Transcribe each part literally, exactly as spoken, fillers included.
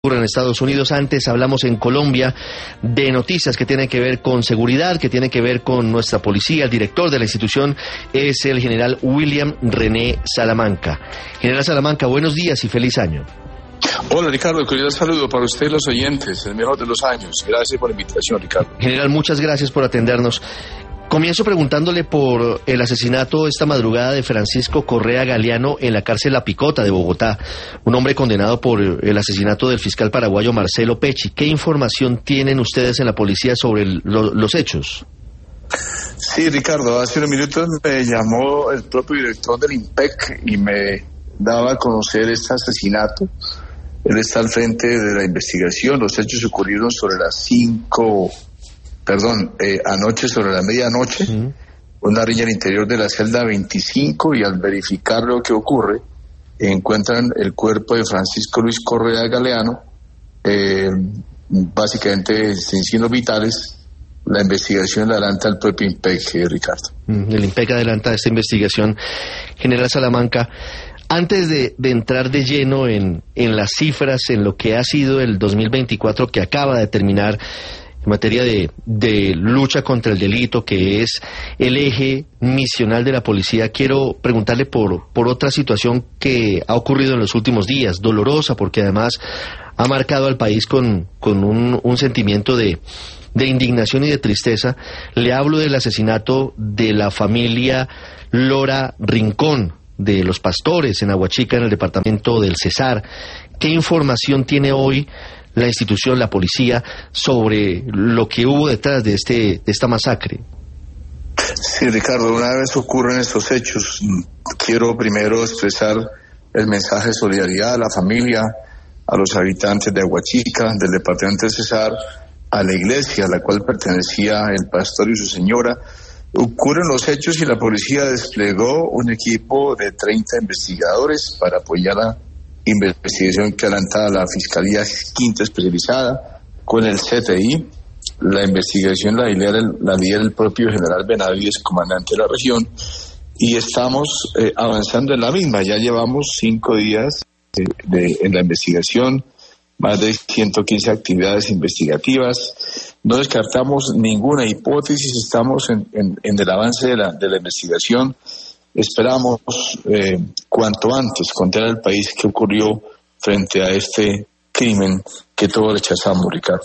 en Estados Unidos. Antes hablamos en Colombia de noticias que tienen que ver con seguridad, que tienen que ver con nuestra policía. El director de la institución es el general William René Salamanca. General Salamanca, buenos días y feliz año. Hola Ricardo, cordial saludo para usted y los oyentes, el mejor de los años. Gracias por la invitación, Ricardo. General, muchas gracias por atendernos. Comienzo preguntándole por el asesinato esta madrugada de Francisco Correa Galeano en la cárcel La Picota de Bogotá, un hombre condenado por el asesinato del fiscal paraguayo Marcelo Pecci. ¿Qué información tienen ustedes en la policía sobre el, lo, los hechos? Sí, Ricardo, hace unos minutos me llamó el propio director del IMPEC y me daba a conocer este asesinato. Él está al frente de la investigación. Los hechos ocurrieron sobre las cinco... Perdón, eh, anoche sobre la medianoche, uh-huh. Una riña al interior de la celda veinticinco y al verificar lo que ocurre, encuentran el cuerpo de Francisco Luis Correa Galeano, eh, básicamente sin signos vitales. La investigación la adelanta el propio IMPEC, eh, Ricardo. Uh-huh. El IMPEC adelanta esta investigación. General Salamanca, antes de, de entrar de lleno en, en las cifras, en lo que ha sido el dos mil veinticuatro que acaba de terminar, en materia de, de lucha contra el delito, que es el eje misional de la policía, quiero preguntarle por, por otra situación que ha ocurrido en los últimos días, dolorosa, porque además ha marcado al país con, con un, un sentimiento de, de indignación y de tristeza. Le hablo del asesinato de la familia Lora Rincón, de los Pastores, en Aguachica, en el departamento del Cesar. ¿Qué información tiene hoy la institución, la policía, sobre lo que hubo detrás de este de esta masacre? Sí, Ricardo, una vez ocurren estos hechos, quiero primero expresar el mensaje de solidaridad a la familia, a los habitantes de Aguachica, del departamento de Cesar, a la iglesia a la cual pertenecía el pastor y su señora. Ocurren los hechos y la policía desplegó un equipo de treinta investigadores para apoyar la investigación que adelanta la Fiscalía Quinta Especializada con el C T I. La investigación la lidera el, la lidera el propio general Benavides, comandante de la región, y estamos eh, avanzando en la misma. Ya llevamos cinco días de, de, en la investigación, más de ciento quince actividades investigativas. No descartamos ninguna hipótesis, estamos en, en, en el avance de la, de la investigación. Esperamos eh, cuanto antes contar al país qué ocurrió frente a este crimen que todos rechazamos, Ricardo.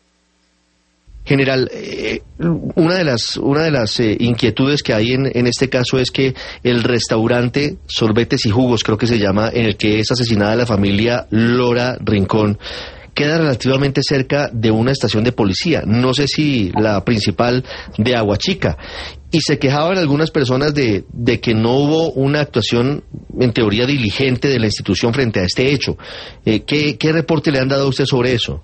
General, eh, una de las una de las eh, inquietudes que hay en, en este caso es que el restaurante Sorbetes y Jugos, creo que se llama, en el que es asesinada la familia Lora Rincón, queda relativamente cerca de una estación de policía, no sé si la principal de Aguachica, y se quejaban algunas personas de, de que no hubo una actuación, en teoría, diligente de la institución frente a este hecho. Eh, ¿qué, ¿Qué reporte le han dado a usted sobre eso?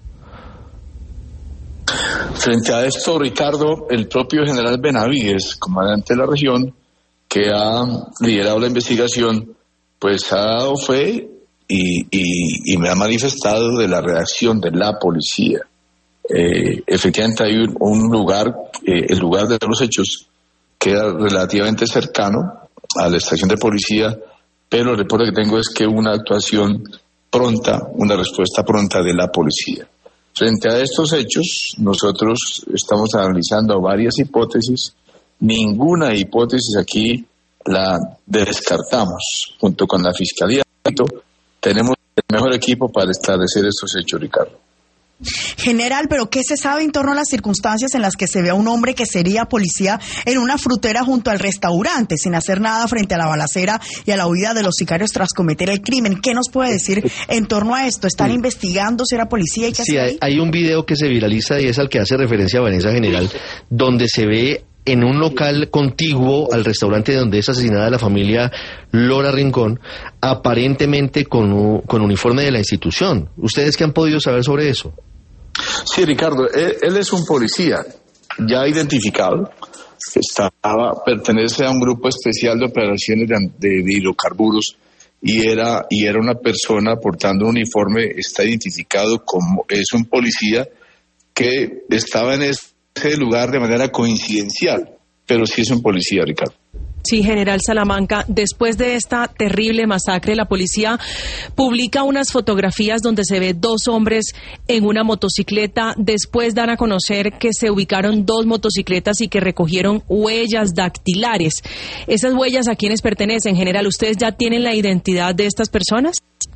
Frente a esto, Ricardo, el propio general Benavides, comandante de la región, que ha liderado la investigación, pues ha dado fe Y, y, y me ha manifestado de la reacción de la policía. Eh, efectivamente hay un, un lugar, eh, el lugar de los hechos queda relativamente cercano a la estación de policía, pero el reporte que tengo es que una actuación pronta, una respuesta pronta de la policía. Frente a estos hechos, nosotros estamos analizando varias hipótesis. Ninguna hipótesis aquí la descartamos. Junto con la Fiscalía, tenemos el mejor equipo para establecer estos hechos, Ricardo. General, ¿pero qué se sabe en torno a las circunstancias en las que se ve a un hombre que sería policía en una frutera junto al restaurante, sin hacer nada frente a la balacera y a la huida de los sicarios tras cometer el crimen? ¿Qué nos puede decir en torno a esto? ¿Están sí. investigando si era policía y qué sí, hace hay, hay un video que se viraliza y es al que hace referencia Vanessa, general, donde se ve en un local contiguo al restaurante donde es asesinada la familia Lora Rincón, aparentemente con, un, con uniforme de la institución. ¿Ustedes qué han podido saber sobre eso? Sí, Ricardo, él, él es un policía ya identificado, estaba, pertenece a un grupo especial de operaciones de, de, de hidrocarburos y era, y era una persona portando un uniforme, está identificado como, es un policía que estaba en ese lugar de manera coincidencial, pero sí es un policía, Ricardo. Sí, general Salamanca, después de esta terrible masacre, la policía publica unas fotografías donde se ve dos hombres en una motocicleta. Después dan a conocer que se ubicaron dos motocicletas y que recogieron huellas dactilares. ¿Esas huellas a quiénes pertenecen, general? ¿Ustedes ya tienen la identidad de estas personas?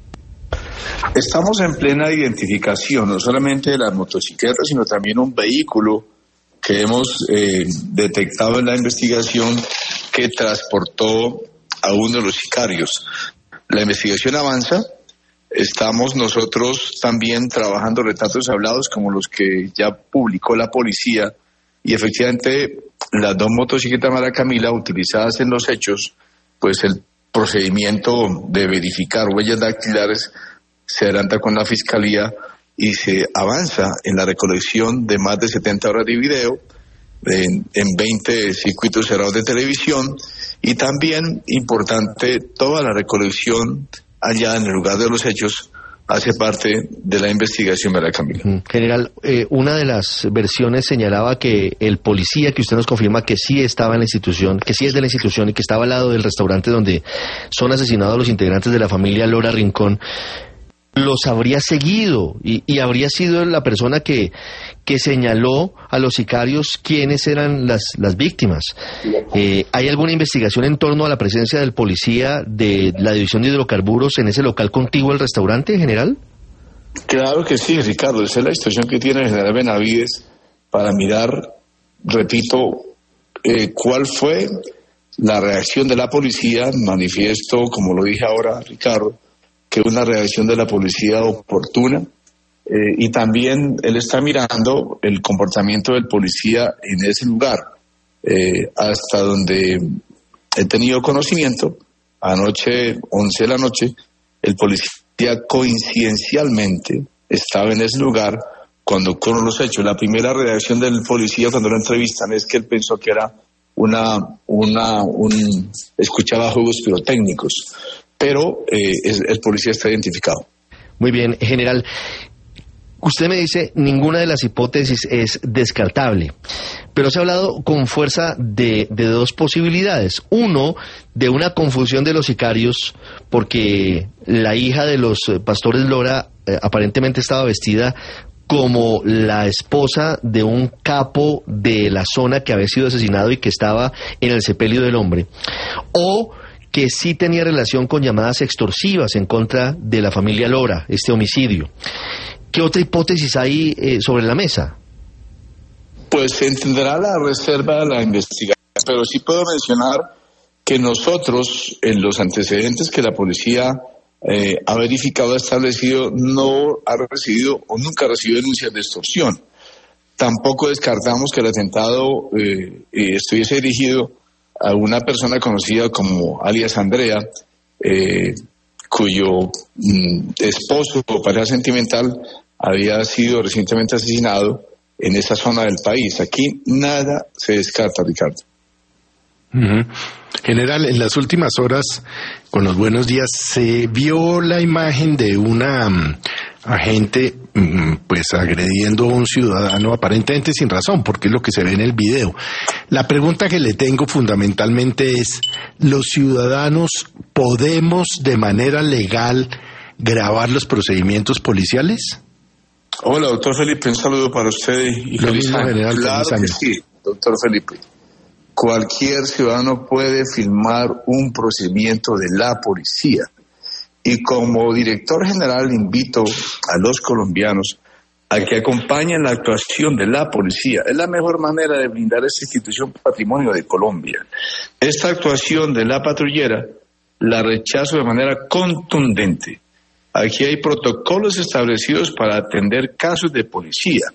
Estamos en plena identificación, no solamente de las motocicletas, sino también un vehículo que hemos eh, detectado en la investigación que transportó a uno de los sicarios. La investigación avanza, estamos nosotros también trabajando retratos hablados como los que ya publicó la policía, y efectivamente las dos motocicletas Mara Camila utilizadas en los hechos, pues el procedimiento de verificar huellas dactilares se adelanta con la Fiscalía y se avanza en la recolección de más de setenta horas de video en, en veinte circuitos cerrados de televisión, y también, importante, toda la recolección allá en el lugar de los hechos hace parte de la investigación de la Camila. General, eh, una de las versiones señalaba que el policía, que usted nos confirma que sí estaba en la institución, que sí es de la institución y que estaba al lado del restaurante donde son asesinados los integrantes de la familia Lora Rincón, los habría seguido y, y habría sido la persona que, que señaló a los sicarios quiénes eran las, las víctimas. Eh, ¿Hay alguna investigación en torno a la presencia del policía de la División de Hidrocarburos en ese local contiguo al restaurante, general? Claro que sí, Ricardo. Esa es la instrucción que tiene el general Benavides para mirar, repito, eh, cuál fue la reacción de la policía. Manifiesto, como lo dije ahora, Ricardo, que una reacción de la policía oportuna, eh, y también él está mirando el comportamiento del policía en ese lugar, eh, hasta donde he tenido conocimiento. Anoche, once de la noche, el policía coincidencialmente estaba en ese lugar cuando ocurrieron los hechos. La primera reacción del policía cuando lo entrevistan es que él pensó que era una, una, un, escuchaba juegos pirotécnicos. Pero eh, es, el policía está identificado. Muy bien, general. Usted me dice, ninguna de las hipótesis es descartable, pero se ha hablado con fuerza de, de dos posibilidades. Uno, de una confusión de los sicarios, porque la hija de los pastores Lora eh, aparentemente estaba vestida como la esposa de un capo de la zona que había sido asesinado y que estaba en el sepelio del hombre. O que sí tenía relación con llamadas extorsivas en contra de la familia Lora, este homicidio. ¿Qué otra hipótesis hay eh, sobre la mesa? Pues se entenderá la reserva de la investigación, pero sí puedo mencionar que nosotros, en los antecedentes que la policía eh, ha verificado, ha establecido, no ha recibido o nunca ha recibido denuncias de extorsión. Tampoco descartamos que el atentado eh, eh, estuviese dirigido a una persona conocida como alias Andrea, eh, cuyo mm, esposo o pareja sentimental había sido recientemente asesinado en esa zona del país. Aquí nada se descarta, Ricardo. Uh-huh. General, en las últimas horas, con los buenos días, se vio la imagen de una um, agente um, pues agrediendo a un ciudadano aparentemente sin razón, porque es lo que se ve en el video. La pregunta que le tengo fundamentalmente es, ¿los ciudadanos podemos de manera legal grabar los procedimientos policiales? Hola, doctor Felipe, un saludo para usted y lo feliz mismo, año. general, Claro feliz año. que sí, doctor Felipe. Cualquier ciudadano puede filmar un procedimiento de la policía. Y como director general invito a los colombianos a que acompañen la actuación de la policía. Es la mejor manera de blindar esta institución patrimonio de Colombia. Esta actuación de la patrullera la rechazo de manera contundente. Aquí hay protocolos establecidos para atender casos de policía.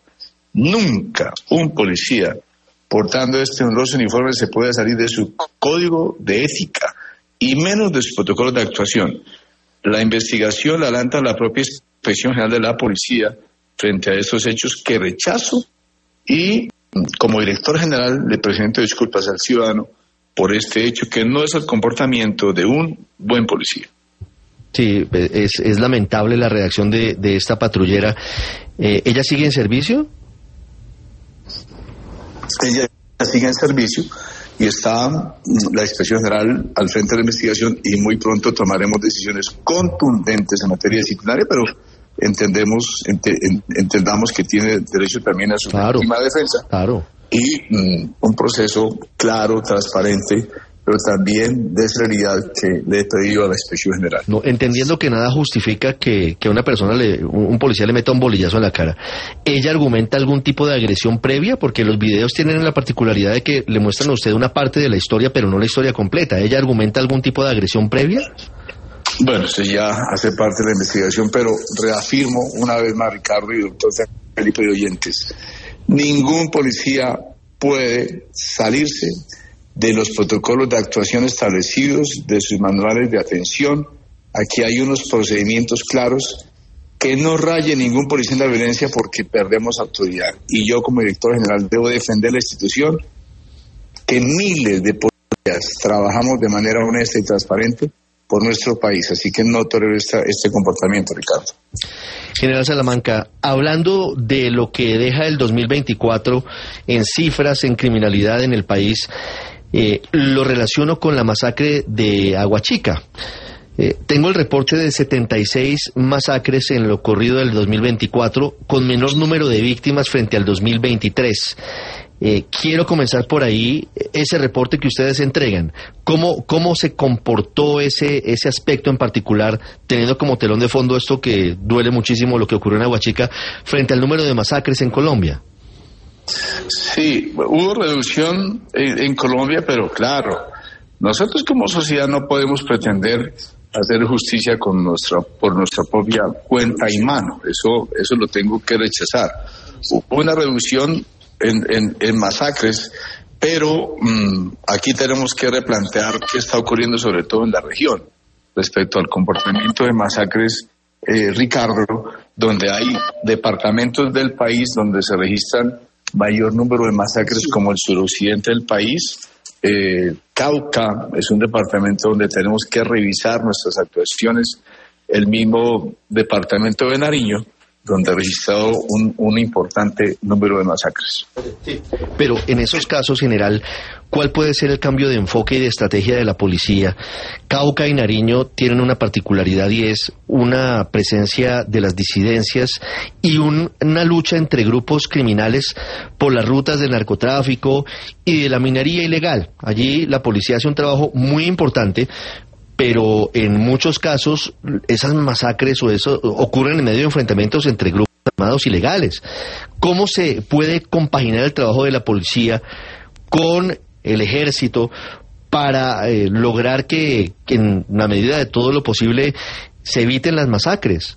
Nunca un policía portando este honroso uniforme se puede salir de su código de ética y menos de sus protocolos de actuación. La investigación la adelanta la propia Inspección General de la Policía frente a estos hechos que rechazo, y como director general le presento disculpas al ciudadano por este hecho que no es el comportamiento de un buen policía. Sí, es, es lamentable la reacción de, de esta patrullera. Eh, ¿Ella sigue en servicio? Ella sigue en servicio y está la Inspección General al frente de la investigación y muy pronto tomaremos decisiones contundentes en materia disciplinaria, pero entendemos ent, entendamos que tiene derecho también a su claro, legítima defensa. Claro. Y mm, un proceso claro, transparente, pero también de celeridad que le he pedido a la Inspección General. No, entendiendo que nada justifica que, que una persona, le, un policía le meta un bolillazo en la cara, ¿ella argumenta algún tipo de agresión previa? Porque los videos tienen la particularidad de que le muestran a usted una parte de la historia, pero no la historia completa. ¿Ella argumenta algún tipo de agresión previa? Bueno, eso ya hace parte de la investigación, pero reafirmo una vez más, Ricardo y doctor Felipe y oyentes, ningún policía puede salirse de los protocolos de actuación establecidos, de sus manuales de atención. Aquí hay unos procedimientos claros que no raye ningún policía en la violencia porque perdemos autoridad. Y yo como director general debo defender la institución, que miles de policías trabajamos de manera honesta y transparente por nuestro país, así que no tolero esta, este comportamiento, Ricardo. General Salamanca, hablando de lo que deja el dos mil veinticuatro en cifras, en criminalidad en el país, eh, lo relaciono con la masacre de Aguachica. Eh, tengo el reporte de setenta y seis masacres en lo corrido del dos mil veinticuatro, con menor número de víctimas frente al dos mil veintitrés. Eh, quiero comenzar por ahí, ese reporte que ustedes entregan. ¿Cómo, cómo se comportó ese, ese aspecto en particular, teniendo como telón de fondo esto que duele muchísimo, lo que ocurrió en Aguachica, frente al número de masacres en Colombia? Sí, hubo reducción en, en Colombia, pero claro, nosotros como sociedad no podemos pretender hacer justicia con nuestra, por nuestra propia cuenta y mano. Eso, eso lo tengo que rechazar. Hubo una reducción En, en, en masacres, pero mmm, aquí tenemos que replantear qué está ocurriendo sobre todo en la región respecto al comportamiento de masacres, eh, Ricardo, donde hay departamentos del país donde se registran mayor número de masacres, como el suroccidente del país. eh, Cauca es un departamento donde tenemos que revisar nuestras actuaciones, el mismo departamento de Nariño, donde ha registrado un, un importante número de masacres. Sí, pero en esos casos, general, ¿cuál puede ser el cambio de enfoque y de estrategia de la policía? Cauca y Nariño tienen una particularidad y es una presencia de las disidencias y un, una lucha entre grupos criminales por las rutas del narcotráfico y de la minería ilegal. Allí la policía hace un trabajo muy importante, pero en muchos casos esas masacres o eso ocurren en medio de enfrentamientos entre grupos armados ilegales. ¿Cómo se puede compaginar el trabajo de la policía con el ejército para eh, lograr que, que en la medida de todo lo posible se eviten las masacres?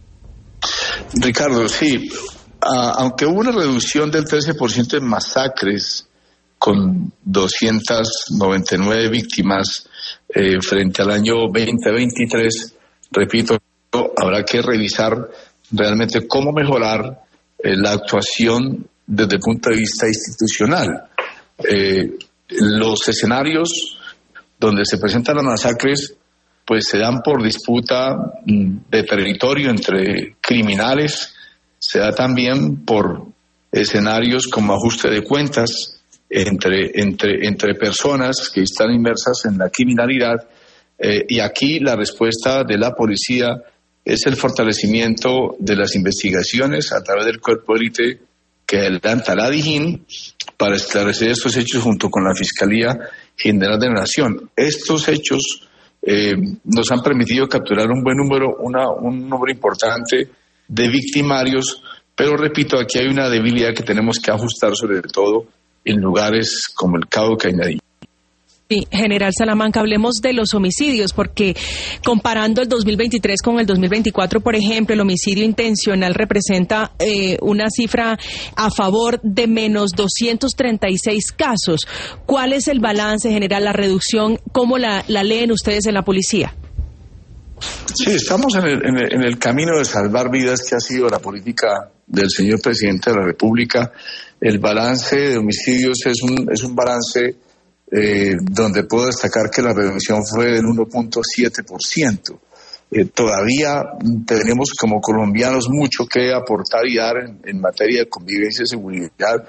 Ricardo, sí, uh, aunque hubo una reducción del trece por ciento en masacres con doscientas noventa y nueve víctimas eh, frente al año veinte veintitrés, repito, habrá que revisar realmente cómo mejorar eh, la actuación desde el punto de vista institucional. Eh, los escenarios donde se presentan las masacres pues se dan por disputa de territorio entre criminales, se da también por escenarios como ajuste de cuentas entre, entre, entre personas que están inmersas en la criminalidad, eh, y aquí la respuesta de la policía es el fortalecimiento de las investigaciones a través del cuerpo élite que adelanta la DIJÍN para esclarecer estos hechos junto con la Fiscalía General de la Nación. Estos hechos eh, nos han permitido capturar un buen número, una, un número importante de victimarios, pero repito, aquí hay una debilidad que tenemos que ajustar, sobre todo en lugares como el Cauca y Nariño. Sí, General Salamanca, hablemos de los homicidios, porque comparando el dos mil veintitrés con el dos mil veinticuatro, por ejemplo, el homicidio intencional representa eh, una cifra a favor de menos doscientos treinta y seis casos. ¿Cuál es el balance, general, la reducción? ¿Cómo la, la leen ustedes en la policía? Sí, estamos en el, en, el, en el camino de salvar vidas que ha sido la política del señor presidente de la República. El balance de homicidios es un, es un balance eh, donde puedo destacar que la reducción fue del uno punto siete por ciento. Eh, todavía tenemos como colombianos mucho que aportar y dar en, en materia de convivencia y seguridad,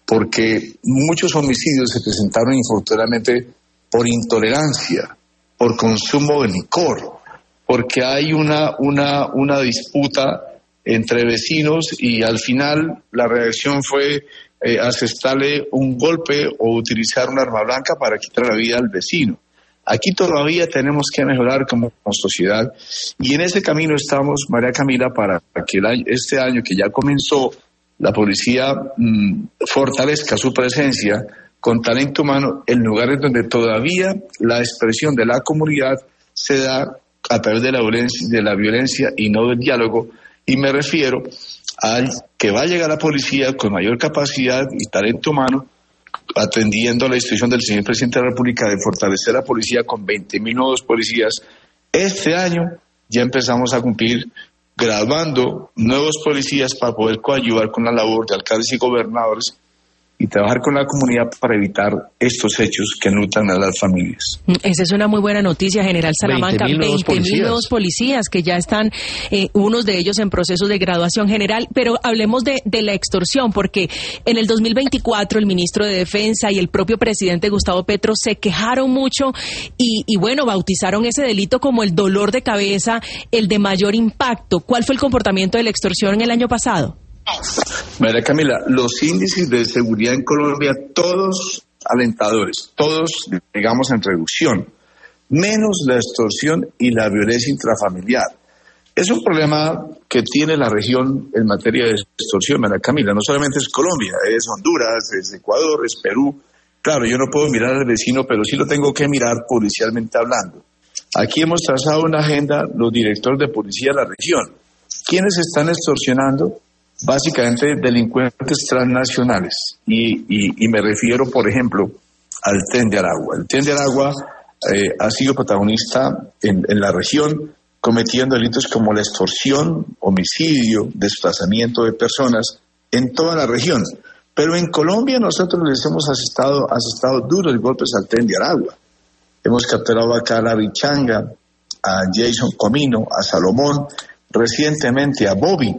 porque muchos homicidios se presentaron infortunadamente por intolerancia, por consumo de licor, porque hay una, una, una disputa entre vecinos y al final la reacción fue eh, asestarle un golpe o utilizar un arma blanca para quitar la vida al vecino. Aquí todavía tenemos que mejorar como, como sociedad y en ese camino estamos, María Camila, para que el año, este año que ya comenzó, la policía mmm, fortalezca su presencia con talento humano en lugares donde todavía la expresión de la comunidad se da a través de la violencia, de la violencia y no del diálogo. Y me refiero a que va a llegar la policía con mayor capacidad y talento humano, atendiendo a la instrucción del señor presidente de la República de fortalecer la policía con veinte mil nuevos policías. Este año ya empezamos a cumplir graduando nuevos policías para poder coadyuvar con la labor de alcaldes y gobernadores y trabajar con la comunidad para evitar estos hechos que enlutan a las familias. Esa es una muy buena noticia, General Salamanca. veinte mil nuevos policías que ya están, eh, unos de ellos en procesos de graduación general. Pero hablemos de, de la extorsión, porque en el dos mil veinticuatro el ministro de Defensa y el propio presidente Gustavo Petro se quejaron mucho y, y bueno, bautizaron ese delito como el dolor de cabeza, el de mayor impacto. ¿Cuál fue el comportamiento de la extorsión en el año pasado? María Camila, los índices de seguridad en Colombia, todos alentadores, todos, digamos, en reducción, menos la extorsión y la violencia intrafamiliar. Es un problema que tiene la región en materia de extorsión, María Camila. No solamente es Colombia, es Honduras, es Ecuador, es Perú. Claro, yo no puedo mirar al vecino, pero sí lo tengo que mirar policialmente hablando. Aquí hemos trazado una agenda, los directores de policía de la región. ¿Quiénes están extorsionando? Básicamente delincuentes transnacionales y, y, y me refiero, por ejemplo, al Tren de Aragua. El Tren de Aragua eh, ha sido protagonista en, en la región, cometiendo delitos como la extorsión, homicidio, desplazamiento de personas en toda la región. Pero en Colombia nosotros les hemos asestado, asestado duros golpes al Tren de Aragua. Hemos capturado acá a la Bichanga, a Jason Comino, a Salomón, recientemente a Bobby,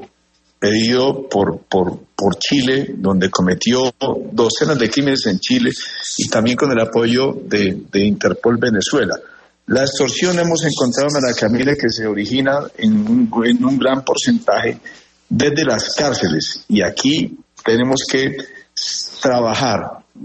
pedido por, por, por Chile, donde cometió docenas de crímenes en Chile y también con el apoyo de, de Interpol Venezuela. La extorsión hemos encontrado, María Camila, que se origina en un, en un gran porcentaje desde las cárceles y aquí tenemos que trabajar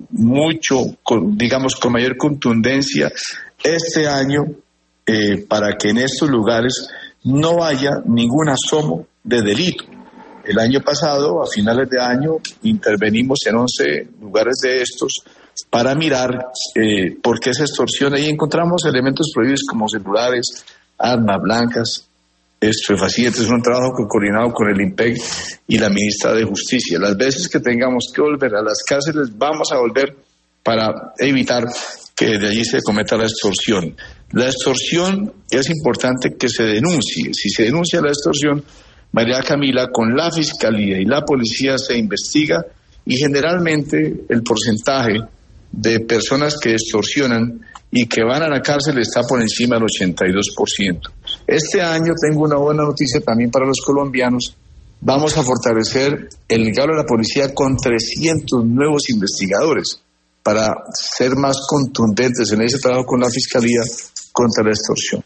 mucho, con, digamos, con mayor contundencia este año eh, para que en estos lugares no haya ningún asomo de delito. El año pasado, a finales de año, intervenimos en once lugares de estos para mirar eh, por qué se extorsiona y encontramos elementos prohibidos como celulares, armas blancas, estupefacientes. Es un trabajo coordinado con el IMPEC y la ministra de Justicia. Las veces que tengamos que volver a las cárceles, vamos a volver para evitar que de allí se cometa la extorsión. La extorsión es importante que se denuncie. Si se denuncia la extorsión, María Camila, con la Fiscalía y la Policía se investiga y generalmente el porcentaje de personas que extorsionan y que van a la cárcel está por encima del ochenta y dos por ciento. Este año tengo una buena noticia también para los colombianos. Vamos a fortalecer el galo de la policía con trescientos nuevos investigadores para ser más contundentes en ese trabajo con la Fiscalía contra la extorsión.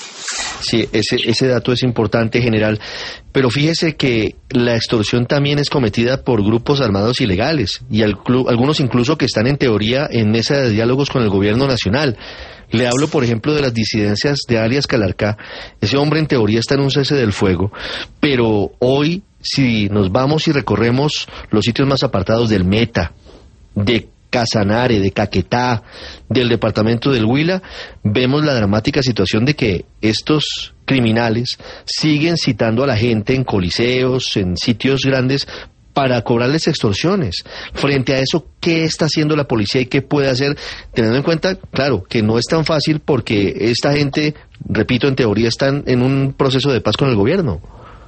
Sí, ese, ese dato es importante, general, pero fíjese que la extorsión también es cometida por grupos armados ilegales y al club, algunos incluso que están en teoría en mesa de diálogos con el gobierno nacional. Le hablo, por ejemplo, de las disidencias de alias Calarcá. Ese hombre en teoría está en un cese del fuego, pero hoy, si nos vamos y recorremos los sitios más apartados del Meta, de Casanare, de Caquetá, del departamento del Huila, vemos la dramática situación de que estos criminales siguen citando a la gente en coliseos, en sitios grandes, para cobrarles extorsiones. Frente a eso, ¿qué está haciendo la policía y qué puede hacer? Teniendo en cuenta, claro, que no es tan fácil porque esta gente, repito, en teoría están en un proceso de paz con el gobierno.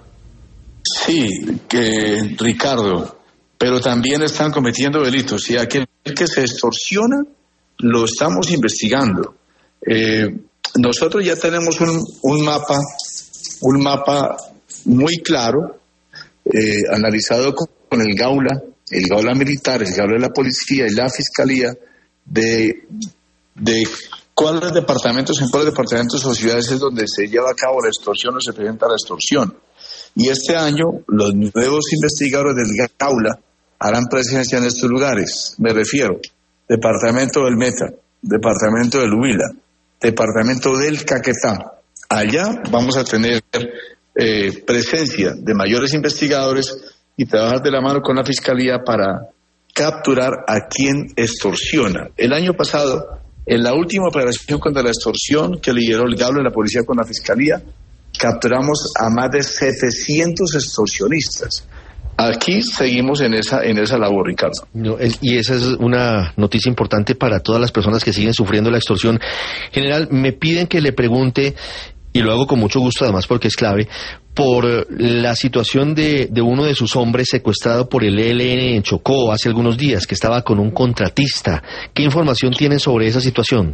Sí, que Ricardo, pero también están cometiendo delitos y aquel que se extorsiona lo estamos investigando. Eh, nosotros ya tenemos un, un mapa, un mapa muy claro, eh, analizado con, con el Gaula el Gaula Militar, el Gaula de la Policía y la Fiscalía de, de cuáles departamentos, en cuáles departamentos o ciudades es donde se lleva a cabo la extorsión o se presenta la extorsión. Y este año los nuevos investigadores del Gaula harán presencia en estos lugares. Me refiero, departamento del Meta, departamento del Huila, departamento del Caquetá. Allá vamos a tener eh, presencia de mayores investigadores y trabajar de la mano con la Fiscalía para capturar a quien extorsiona. El año pasado, en la última operación contra la extorsión que lideró el Gaula y la Policía con la Fiscalía, capturamos a más de setecientos extorsionistas. Aquí seguimos en esa en esa labor, Ricardo. No, el, y esa es una noticia importante para todas las personas que siguen sufriendo la extorsión. General, me piden que le pregunte, y lo hago con mucho gusto además porque es clave, por la situación de, de uno de sus hombres secuestrado por el E L N en Chocó hace algunos días, que estaba con un contratista. ¿Qué información tienen sobre esa situación?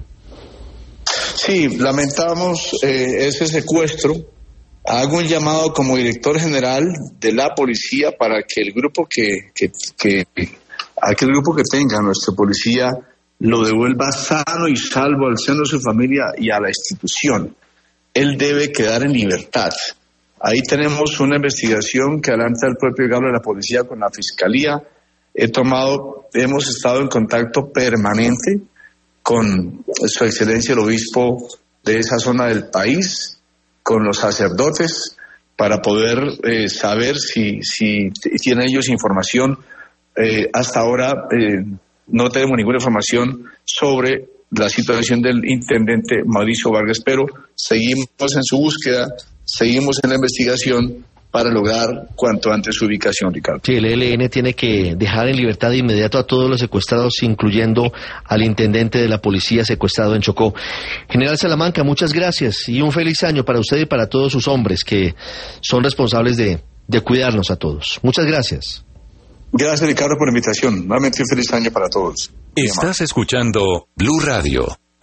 Sí, lamentamos eh, ese secuestro. Hago un llamado como director general de la policía para que el grupo que, que, que aquel grupo que tenga nuestra policía lo devuelva sano y salvo al seno de su familia y a la institución. Él debe quedar en libertad. Ahí tenemos una investigación que adelanta el propio Gaula de la Policía con la Fiscalía. He tomado, hemos estado en contacto permanente con Su Excelencia el Obispo de esa zona del país, con los sacerdotes, para poder eh, saber si, si tienen ellos información. Eh, hasta ahora eh, no tenemos ninguna información sobre la situación del intendente Mauricio Vargas, pero seguimos en su búsqueda, seguimos en la investigación para lograr cuanto antes su ubicación, Ricardo. Sí, el E L N tiene que dejar en libertad de inmediato a todos los secuestrados, incluyendo al intendente de la policía secuestrado en Chocó. General Salamanca, muchas gracias y un feliz año para usted y para todos sus hombres que son responsables de, de cuidarnos a todos. Muchas gracias. Gracias, Ricardo, por la invitación. Nuevamente un feliz año para todos. Estás escuchando Blue Radio.